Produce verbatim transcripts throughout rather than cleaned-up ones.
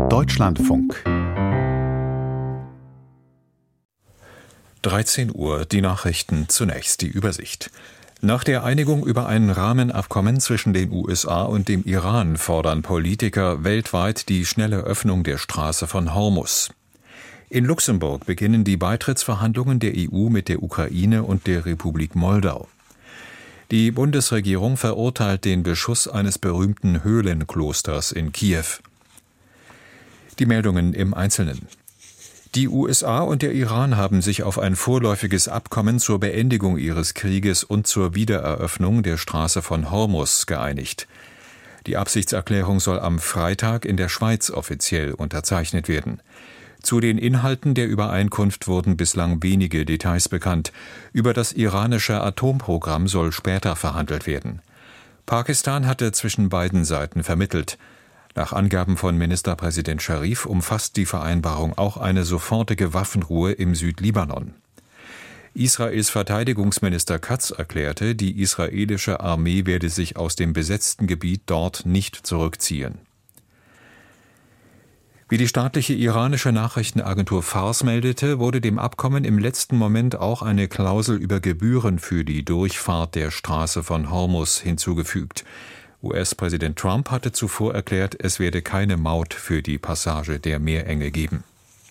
Deutschlandfunk. dreizehn Uhr, die Nachrichten, zunächst die Übersicht. Nach der Einigung über ein Rahmenabkommen zwischen den U S A und dem Iran fordern Politiker weltweit die schnelle Öffnung der Straße von Hormuz. In Luxemburg beginnen die Beitrittsverhandlungen der E U mit der Ukraine und der Republik Moldau. Die Bundesregierung verurteilt den Beschuss eines berühmten Höhlenklosters in Kiew. Die Meldungen im Einzelnen. Die U S A und der Iran haben sich auf ein vorläufiges Abkommen zur Beendigung ihres Krieges und zur Wiedereröffnung der Straße von Hormuz geeinigt. Die Absichtserklärung soll am Freitag in der Schweiz offiziell unterzeichnet werden. Zu den Inhalten der Übereinkunft wurden bislang wenige Details bekannt. Über das iranische Atomprogramm soll später verhandelt werden. Pakistan hatte zwischen beiden Seiten vermittelt. Nach Angaben von Ministerpräsident Scharif umfasst die Vereinbarung auch eine sofortige Waffenruhe im Südlibanon. Israels Verteidigungsminister Katz erklärte, die israelische Armee werde sich aus dem besetzten Gebiet dort nicht zurückziehen. Wie die staatliche iranische Nachrichtenagentur Fars meldete, wurde dem Abkommen im letzten Moment auch eine Klausel über Gebühren für die Durchfahrt der Straße von Hormuz hinzugefügt. U S-Präsident Trump hatte zuvor erklärt, es werde keine Maut für die Passage der Meerenge geben.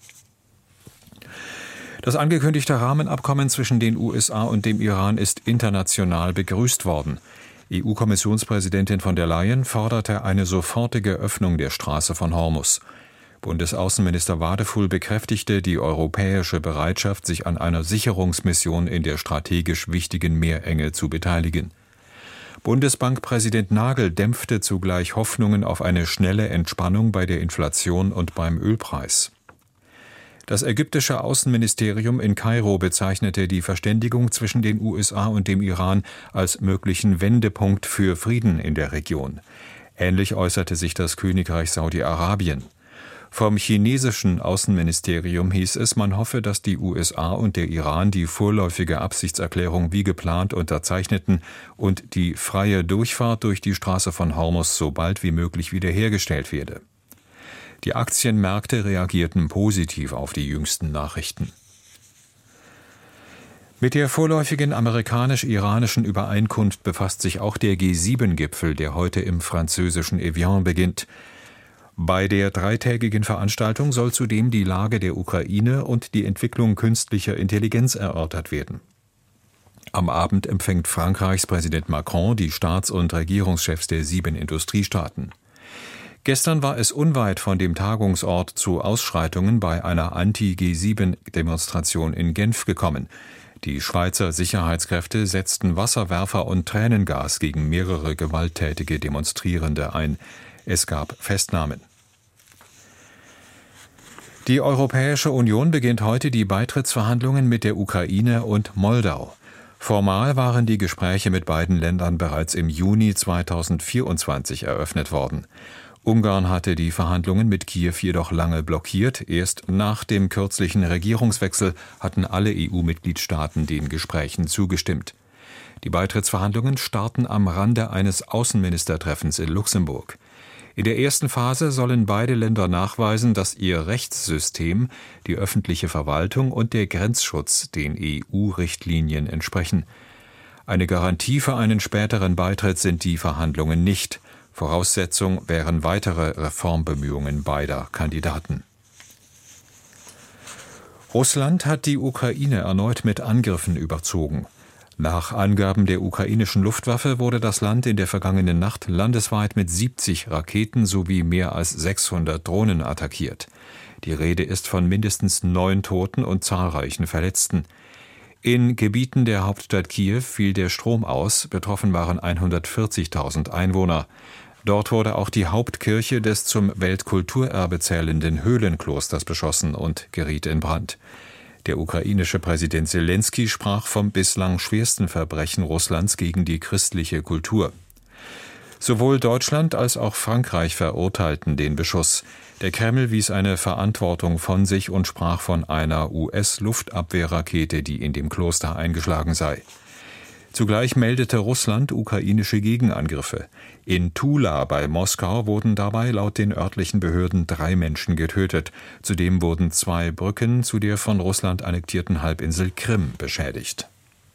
Das angekündigte Rahmenabkommen zwischen den U S A und dem Iran ist international begrüßt worden. E U-Kommissionspräsidentin von der Leyen forderte eine sofortige Öffnung der Straße von Hormuz. Bundesaußenminister Wadefuhl bekräftigte die europäische Bereitschaft, sich an einer Sicherungsmission in der strategisch wichtigen Meerenge zu beteiligen. Bundesbankpräsident Nagel dämpfte zugleich Hoffnungen auf eine schnelle Entspannung bei der Inflation und beim Ölpreis. Das ägyptische Außenministerium in Kairo bezeichnete die Verständigung zwischen den U S A und dem Iran als möglichen Wendepunkt für Frieden in der Region. Ähnlich äußerte sich das Königreich Saudi-Arabien. Vom chinesischen Außenministerium hieß es, man hoffe, dass die U S A und der Iran die vorläufige Absichtserklärung wie geplant unterzeichneten und die freie Durchfahrt durch die Straße von Hormuz so bald wie möglich wiederhergestellt werde. Die Aktienmärkte reagierten positiv auf die jüngsten Nachrichten. Mit der vorläufigen amerikanisch-iranischen Übereinkunft befasst sich auch der G sieben Gipfel, der heute im französischen Evian beginnt. Bei der dreitägigen Veranstaltung soll zudem die Lage der Ukraine und die Entwicklung künstlicher Intelligenz erörtert werden. Am Abend empfängt Frankreichs Präsident Macron die Staats- und Regierungschefs der sieben Industriestaaten. Gestern war es unweit von dem Tagungsort zu Ausschreitungen bei einer Anti-G sieben Demonstration in Genf gekommen. Die Schweizer Sicherheitskräfte setzten Wasserwerfer und Tränengas gegen mehrere gewalttätige Demonstrierende ein. Es gab Festnahmen. Die Europäische Union beginnt heute die Beitrittsverhandlungen mit der Ukraine und Moldau. Formal waren die Gespräche mit beiden Ländern bereits im Juni zweitausendvierundzwanzig eröffnet worden. Ungarn hatte die Verhandlungen mit Kiew jedoch lange blockiert. Erst nach dem kürzlichen Regierungswechsel hatten alle E U-Mitgliedstaaten den Gesprächen zugestimmt. Die Beitrittsverhandlungen starten am Rande eines Außenministertreffens in Luxemburg. In der ersten Phase sollen beide Länder nachweisen, dass ihr Rechtssystem, die öffentliche Verwaltung und der Grenzschutz den E U-Richtlinien entsprechen. Eine Garantie für einen späteren Beitritt sind die Verhandlungen nicht. Voraussetzung wären weitere Reformbemühungen beider Kandidaten. Russland hat die Ukraine erneut mit Angriffen überzogen. Nach Angaben der ukrainischen Luftwaffe wurde das Land in der vergangenen Nacht landesweit mit siebzig Raketen sowie mehr als sechshundert Drohnen attackiert. Die Rede ist von mindestens neun Toten und zahlreichen Verletzten. In Gebieten der Hauptstadt Kiew fiel der Strom aus, betroffen waren hundertvierzigtausend Einwohner. Dort wurde auch die Hauptkirche des zum Weltkulturerbe zählenden Höhlenklosters beschossen und geriet in Brand. Der ukrainische Präsident Selenskyj sprach vom bislang schwersten Verbrechen Russlands gegen die christliche Kultur. Sowohl Deutschland als auch Frankreich verurteilten den Beschuss. Der Kreml wies eine Verantwortung von sich und sprach von einer U S-Luftabwehrrakete, die in dem Kloster eingeschlagen sei. Zugleich meldete Russland ukrainische Gegenangriffe. In Tula bei Moskau wurden dabei laut den örtlichen Behörden drei Menschen getötet. Zudem wurden zwei Brücken zu der von Russland annektierten Halbinsel Krim beschädigt.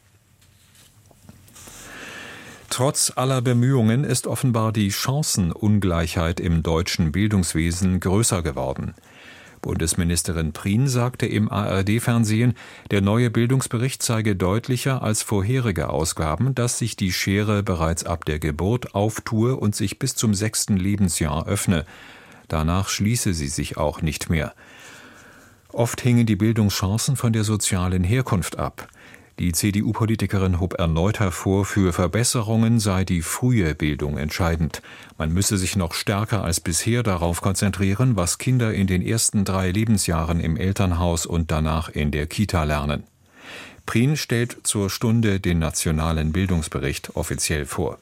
Trotz aller Bemühungen ist offenbar die Chancenungleichheit im deutschen Bildungswesen größer geworden. Bundesministerin Prien sagte im A R D-Fernsehen, der neue Bildungsbericht zeige deutlicher als vorherige Ausgaben, dass sich die Schere bereits ab der Geburt auftue und sich bis zum sechsten Lebensjahr öffne. Danach schließe sie sich auch nicht mehr. Oft hingen die Bildungschancen von der sozialen Herkunft ab. Die C D U-Politikerin hob erneut hervor, für Verbesserungen sei die frühe Bildung entscheidend. Man müsse sich noch stärker als bisher darauf konzentrieren, was Kinder in den ersten drei Lebensjahren im Elternhaus und danach in der Kita lernen. Prien stellt zur Stunde den nationalen Bildungsbericht offiziell vor.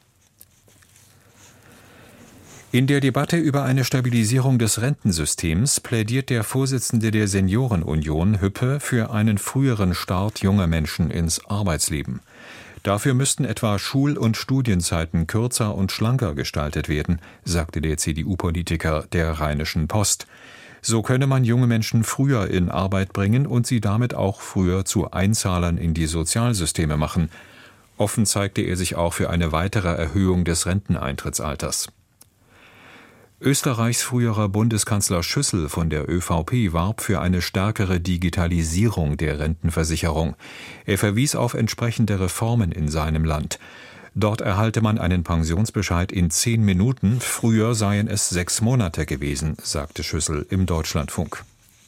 In der Debatte über eine Stabilisierung des Rentensystems plädiert der Vorsitzende der Seniorenunion Hüppe für einen früheren Start junger Menschen ins Arbeitsleben. Dafür müssten etwa Schul- und Studienzeiten kürzer und schlanker gestaltet werden, sagte der C D U-Politiker der Rheinischen Post. So könne man junge Menschen früher in Arbeit bringen und sie damit auch früher zu Einzahlern in die Sozialsysteme machen. Offen zeigte er sich auch für eine weitere Erhöhung des Renteneintrittsalters. Österreichs früherer Bundeskanzler Schüssel von der ÖVP warb für eine stärkere Digitalisierung der Rentenversicherung. Er verwies auf entsprechende Reformen in seinem Land. Dort erhalte man einen Pensionsbescheid in zehn Minuten, früher seien es sechs Monate gewesen, sagte Schüssel im Deutschlandfunk.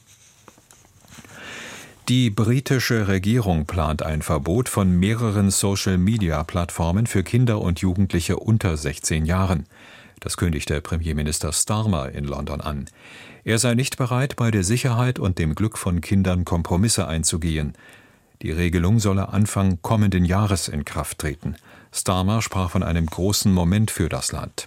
Die britische Regierung plant ein Verbot von mehreren Social-Media-Plattformen für Kinder und Jugendliche unter sechzehn Jahren. Das kündigte Premierminister Starmer in London an. Er sei nicht bereit, bei der Sicherheit und dem Glück von Kindern Kompromisse einzugehen. Die Regelung solle Anfang kommenden Jahres in Kraft treten. Starmer sprach von einem großen Moment für das Land.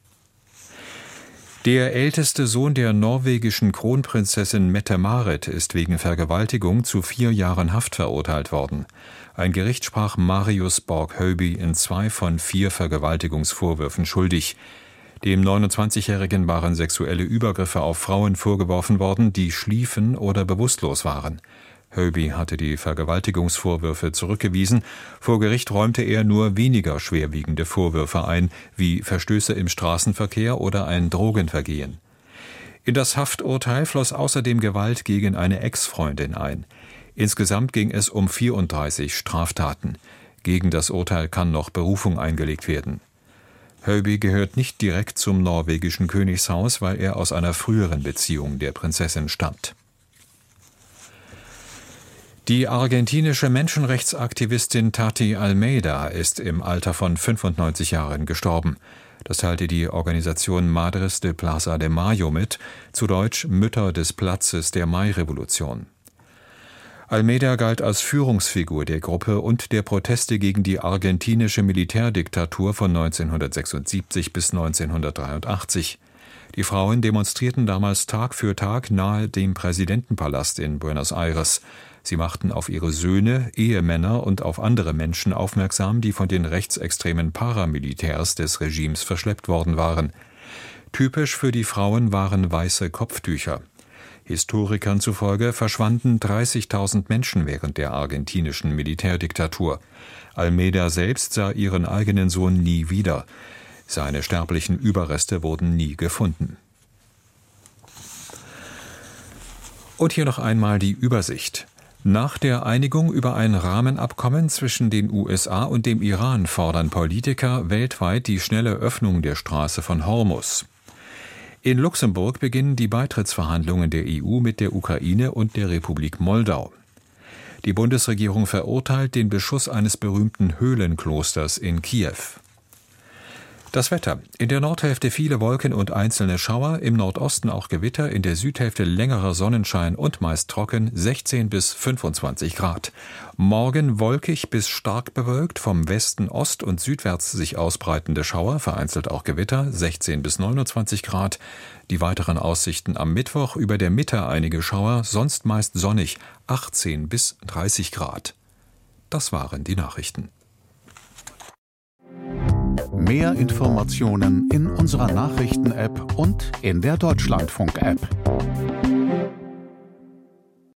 Der älteste Sohn der norwegischen Kronprinzessin Mette-Marit ist wegen Vergewaltigung zu vier Jahren Haft verurteilt worden. Ein Gericht sprach Marius Borg-Høiby in zwei von vier Vergewaltigungsvorwürfen schuldig. Dem neunundzwanzigjährigen waren sexuelle Übergriffe auf Frauen vorgeworfen worden, die schliefen oder bewusstlos waren. Høiby hatte die Vergewaltigungsvorwürfe zurückgewiesen. Vor Gericht räumte er nur weniger schwerwiegende Vorwürfe ein, wie Verstöße im Straßenverkehr oder ein Drogenvergehen. In das Hafturteil floss außerdem Gewalt gegen eine Ex-Freundin ein. Insgesamt ging es um vierunddreißig Straftaten. Gegen das Urteil kann noch Berufung eingelegt werden. Høiby gehört nicht direkt zum norwegischen Königshaus, weil er aus einer früheren Beziehung der Prinzessin stammt. Die argentinische Menschenrechtsaktivistin Tati Almeida ist im Alter von fünfundneunzig Jahren gestorben. Das teilte die Organisation Madres de Plaza de Mayo mit, zu Deutsch Mütter des Platzes der Mai-Revolution. Almeida galt als Führungsfigur der Gruppe und der Proteste gegen die argentinische Militärdiktatur von neunzehnhundertsechsundsiebzig bis neunzehnhundertdreiundachtzig. Die Frauen demonstrierten damals Tag für Tag nahe dem Präsidentenpalast in Buenos Aires. Sie machten auf ihre Söhne, Ehemänner und auf andere Menschen aufmerksam, die von den rechtsextremen Paramilitärs des Regimes verschleppt worden waren. Typisch für die Frauen waren weiße Kopftücher. Historikern zufolge verschwanden dreißigtausend Menschen während der argentinischen Militärdiktatur. Almeida selbst sah ihren eigenen Sohn nie wieder. Seine sterblichen Überreste wurden nie gefunden. Und hier noch einmal die Übersicht. Nach der Einigung über ein Rahmenabkommen zwischen den U S A und dem Iran fordern Politiker weltweit die schnelle Öffnung der Straße von Hormuz. In Luxemburg beginnen die Beitrittsverhandlungen der E U mit der Ukraine und der Republik Moldau. Die Bundesregierung verurteilt den Beschuss eines berühmten Höhlenklosters in Kiew. Das Wetter. In der Nordhälfte viele Wolken und einzelne Schauer, im Nordosten auch Gewitter, in der Südhälfte längerer Sonnenschein und meist trocken, sechzehn bis fünfundzwanzig Grad. Morgen wolkig bis stark bewölkt, vom Westen ost- und südwärts sich ausbreitende Schauer, vereinzelt auch Gewitter, sechzehn bis neunundzwanzig Grad. Die weiteren Aussichten am Mittwoch, über der Mitte einige Schauer, sonst meist sonnig, achtzehn bis dreißig Grad. Das waren die Nachrichten. Mehr Informationen in unserer Nachrichten-App und in der Deutschlandfunk-App.